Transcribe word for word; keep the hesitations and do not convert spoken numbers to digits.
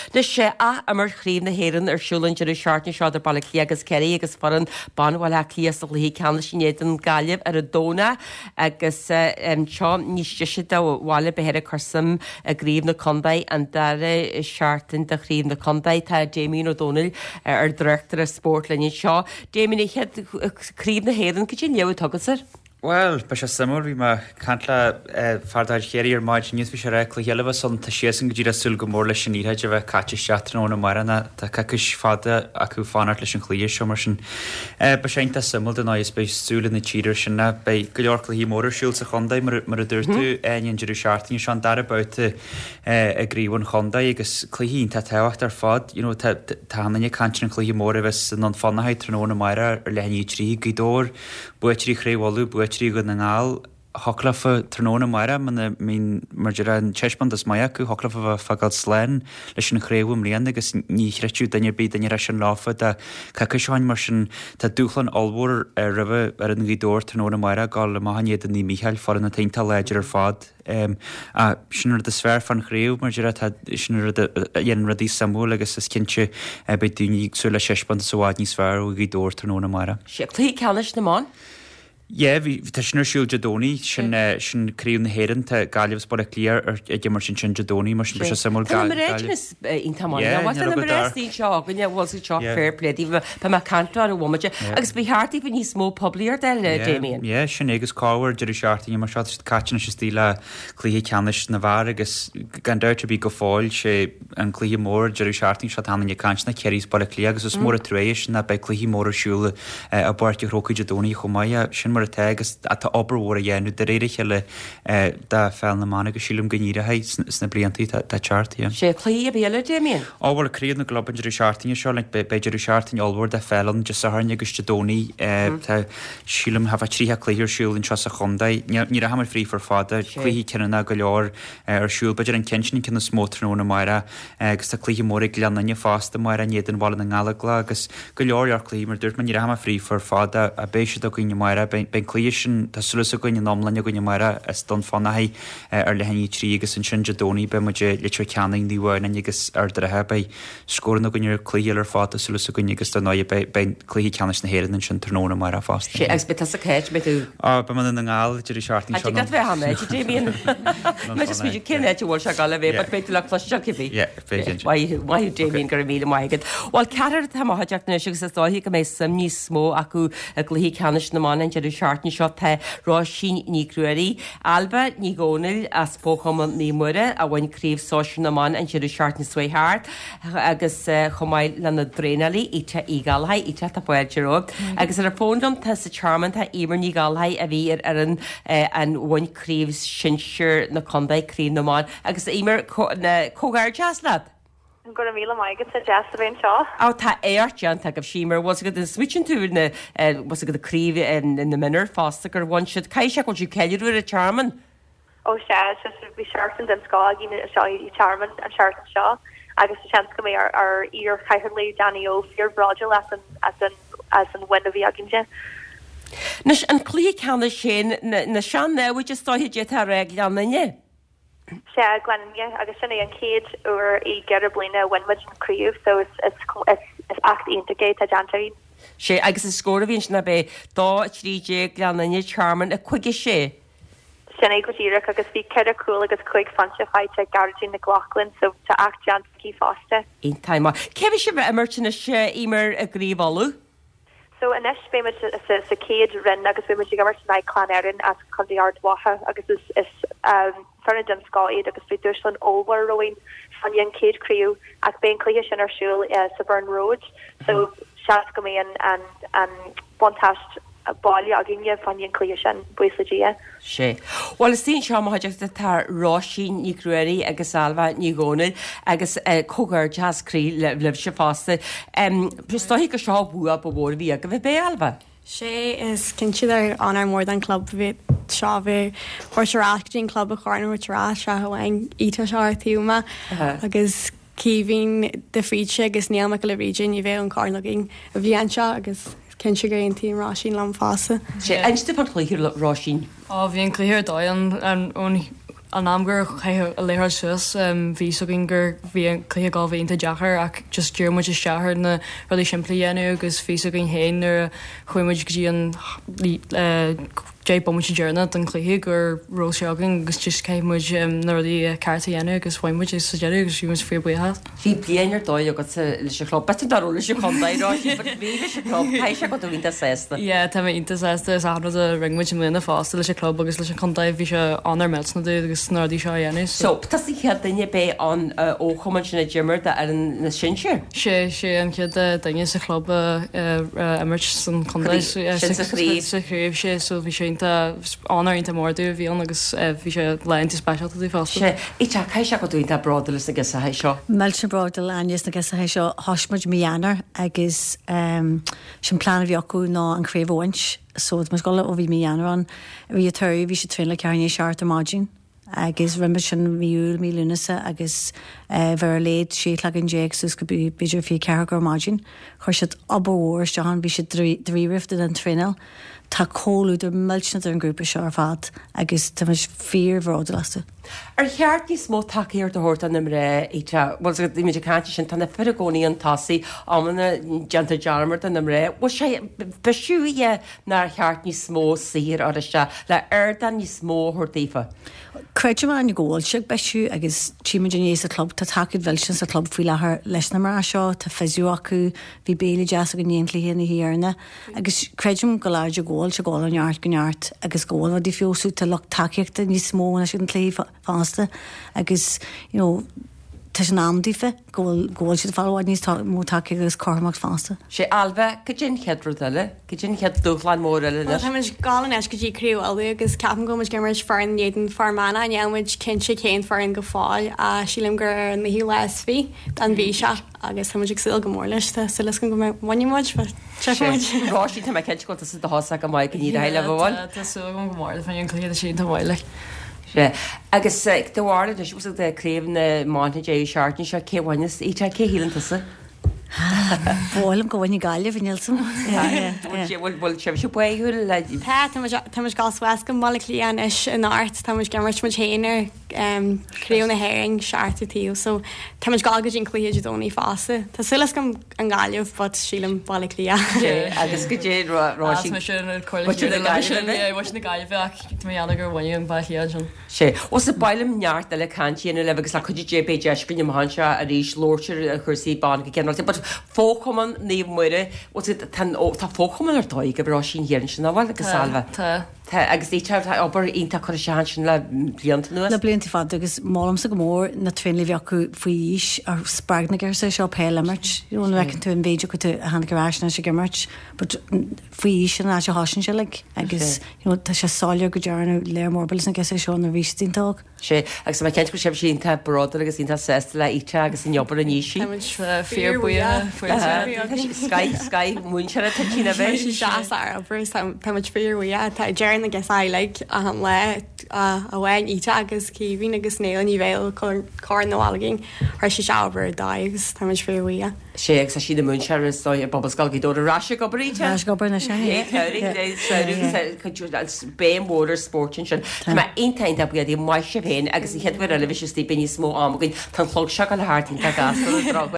De sé a amar chríomh na héann ar siúlann de seaartna seo ar bailla clí agus ceí agus faran banhil a clías lí ceanna sinnéad an galibh ar a dóna agus seo níos deise bhile behéir chusam a gríomh na condaid an dare seaartain de chríomh na condaid tá Damien O'Donnell ar director a sportlinn seo. Damien chéad críomh na héann go dtí leabh tugad sir? Well, ba sé samúr bhí mar cantla fardáid chéirí ar maid níos bhí sé ré chluhéalah san tá séasan go dtíad súil go mór leis sin níide bheith caite seaatróna marna tá cacus fada acu fánart leis an chlíir seo mar sin. Ba sénta samúl den áis be súla na tíidir sinna be go leorclaí mór siúil sa chondaid mar a dúirtú aon deidir seaartní seán dar abáte a gríomhann chondaid agus chluhín tá tehacht ar fád tána cantin an chlíí mór a bheits an fannaid tróna mara ar leí trí gidór buitrí chréhú bu trí go na ngáil hoclafa tróna mara man mín mar an teispan as mai acu hoclafa fagad sléin leis an chréhúm rian agus ní chreitiú daine bí daine reis an láfa a caca seáin mar sin tá dúchlan olbúr ar ribh ar an gídóir tróna mara gáil le maihanéad an ní Michael far na taonnta léidir ar fád a sin de sfr fan chréú mar sin dhéan radí samú agus is cinse be dúní sú le seispan sáid ní sfr ó gídóir tróna mara. sé clí ceannis na máin? Jé, bhí tá sinnar siúil jadóní sin sin críomh na héann tá gáileh sport a clíar ar ag mar sin sin jadóní mar sin be samú gáil. Táí seo gonne bhil seo fairpléí pe mar cantar a bhmaide agus bhí háartí bhí ní smó poblíar de le Damien. Jé, sin agus cáhar deidir seaartí mar se caitena sé stíle clíí ceannis na bhar agus gan deirte bí go fáil sé an clíí mór deidir seaartí se tána canna ceirís sport a clí agus is mór a trééis na be clíí mór siúla a buirte róca jadóní chomáide sin mar a tegus a tá oberhór a dhéanú de réidir le de fel na mána go sílim gníirethe sna blianttaí tá teart. sé clí a béile Damien? Ábhar críad na globban idir seaartní seo le beidir seaartní olbhór de fellan de saharne agus jadóní tá sílim hafa tríthe clíir siúlinn se a chondaid ní a hamar frí for fada chuhí ceanna go leor ar siúil beidir an cenin cinna smótróna mara agus tá clíí mór gleanna fásta mar an éan bhil na ngála agus go leor ar clí mar dúirt man ní hamar frí for fada a béisi do goine mara ben clíisisin tá sulas a goine nómlainne goine mara is don fannaí ar lehaní trí agus an sin jadóní be muide litir ceanning níhhain agus ar drethe bei scóran a goine clíal ar fáta sulas a goine agus don náid ben clíí ceannis na héann sin tróna mar a fásta. sé agus be a céit be tú? Á be man na ngáil idir seaartní seo. Gad bheith haméid Damien. Me just míidir cinnéid bhil se gal bhéh, be tú le chluisteach i bhí. Waithú Damien gur mí maigad. Bháil cear tá haideach na agus is dáhí go méid sam níos smó acu a gluhí ceannis na mána idir seaartní seo the rá sin ní cruirí Alba ní O'Donnell a spócham ní muire a bhain críomh sóisiú na man an siú seaartní suitheart agus chomáid lena drénalí ite ígalhaid ite tá buirteró agus ar a fóndom tá sa charman tá imar ní galhaid a bhí ar an an bhain críomh sinseir na condaid críomh na man agus imar cógáir jazz lad. Go a míle maigad sa jazz bhain seo. Á tá éartjan tá go símar was go switchin tú na was go críomh in na minar fásta gur bhain siad caiise go tú ceúir a charman. Ó se bhí seaartan den scá gin seo í charman an seaartan seo agus sean go mé ar ír caihanlí Danny ó fear Brogil as an as an as an win a bhí aginse. Nes an clí ceanna sin na sean nehaid just stáid dé a reg leannaine. sé glenine agus sinna an céad uair i gear blina winmuid an críomh so it's it's it's it's act integrate a jantarí. sé agus is scóra bhíon sinna be dá tríé gleannaine charman a chuige sé. Sinna go dtíire agus bhí cead a cool agus chuig fanse fáite Gardaí na Glachlin so tá act jantaí fásta. Ein taimá. Cebh sé bheith imirtainna sé imar a gríomhálú? So inis bé sa céad rin agus bé muid gamar na clan as chun ard watha agus is is um ferna den Scotland agus fi dúslan over roin fan yen céad crew ag ben clíe sin arsúl sa Burn Road so seas go mé an an an bontast bailí aginne fan yen clíe sin buislagé. sé. Well is tín seo haideachta tá rásín ní cruirí agus Alba ní O'Donnell agus cógar jazzrí le se fásta. Pristáí go seo bua bo bhór bhí a go bheith bé Alba. sé is cinntiad an ar mór an club bhí seo bhí chuirrátín club a chuirrá se bhhain ita seirtíúma agus cíhín de fríte agus níl me go le region i bheith an cáirnagin a bhí anseo agus cin si gaon tí rásín lom fása. sé einste pan chluir rásín. Á bhíon chluir dó an ón an amgur léhar suas bhí so gin gur bhí clé gáil bhíonnta dechar ach just dúr mu steair na rudí siimplahéanú agus fi gin héin ar chuimiid gotí an J bommu journal an clé gur rosegan agus just céimmuid nóí cartahéanú agus bhaimmuid is saéú agus siúmas frio buha. Bhí blianaar dó agus lei se chlop, bet darúla se chundaírá bhí se chlop se go dúnta sésta. Ié, tá ínta sésta is ábra a ringmuid mlína fásta lei se club agus leis condaibh bhí se anar mena dú agus nóí seo dhéanú. So Tá í chead daine bé an ó chuman sinna Jimmmer de ar na sinseir? sé sé an cead daine sa club immert san condaibh saríomh sé so bhí sé anarínta mórdú bhíon agus bhí sé leonnta speisialta dú fásta. sé ite cai se go dúnta brada leis na gus a seo. Mel se brada leis na gus a seo thoismuid míanaar agus sin plan bhí acu ná an chréomhhaint so mas gola ó bhí míanaar an bhí a tuirí bhí sé tríla cearní seart a mágin agus rimbe sin míúil mí lunasa agus bhar léad sé le an déag sus go beidir fí cear gur mágin chuir siad abhór seán bhí sé drírimhta an trinal tá cóúidir millna an grúpa seo ar fad agus tá fír bhráda lasta. Ar cheart ní smó takeíir do hórta na ré ite imiidir caiinte sin tanna feragóí an tasaí amna genta dearmar an na ré, bh sé beisiúige nar cheart ní smó sír áiste le airdan ní smó thuirtaífa. Creidem an ggóil seag beisiú agus tíimeéis a club tá takeid bhil sin sa club fao lethir leis na mar seo tá feisiú acu bhí béla deas a go níonlahéana híarna agus creidem go láidir ggóil se gáil anart goneart agus ggóil a dí fiosú tá le takeíochtta ní smó sin lé fásta agus tá an amdífe ggóil si fáháid níos mó take agus cormach fásta. sé albheith go dgin cheadrú eile, go dgin chead dúchláin mór eile. Táid gálan eis go dtí cruú alú agus ceapan go gimmar farin éan farmana an nemuid cin sé céin farin go fáil a sílim gur na hí les fhí an bhí se agus muidir sil go mór leis tá silas go bhhaimiid Rásí tá ceid go sa hása go maiid ní heile bháil. Tású go mór fan cléad sin bhile. sé agus dohharla de ús deréomh na mána dé seaartní se céhhaine ite cé hílantasa. Bhlam go bhainnig gaiile bhíilsam bhfuil se se buú le Táis gáhas go mala líán is an áirt táis gemmart mu chéanaar cruú na héing seaartú tíú, so táis gága sin clíidir dóí fása. Tá sulas go an gáileh bud sílam bala lí agus go dé na gaiileh méanana gur bhaine an bailíon. sé os sa bailm neart le cantíanana le agus le chudí dé bé deiscin amhanse a ríéis lóirtir a chusaí ban go ceanil, but fóchaman ní muire tá fóchaman ar táid go brá sin héann sin bhil agus salva. agus dtíte obair ionta chu sean sin le blianta nu. Le blianta fad agus málam sa go mór na trinla bhí acu faoís ar spagna gur sa seo pélamart, ún recinn tú an béidir go tú a hena goráisna sé gimmart, but faoís sin á se hásin se le agus tá sé sáir go dearnú léir mórbal na gus seo na bhítííntág. sé agus me ceint go sib sínta brada agus ínta sésta le ite agus in jobar a níisi. Fíor buí Sky Sky múnse a tína bheith táid fíorhuiá tá dearan na gas le a an le a bhhain ite agus cí hín agus néil ní bhéil cá nóálagin ar sé seabar dagus táid fíorhuiá. sé ag sa si na múnse ar Bobbascal dó a ráise go bríte go na sé bé mór sportin sin. Tá intaint a buad í mai se bhéin agus i cheadhar a le bhí tí bé ní smó am gin tan chlog se a le hátín a gas.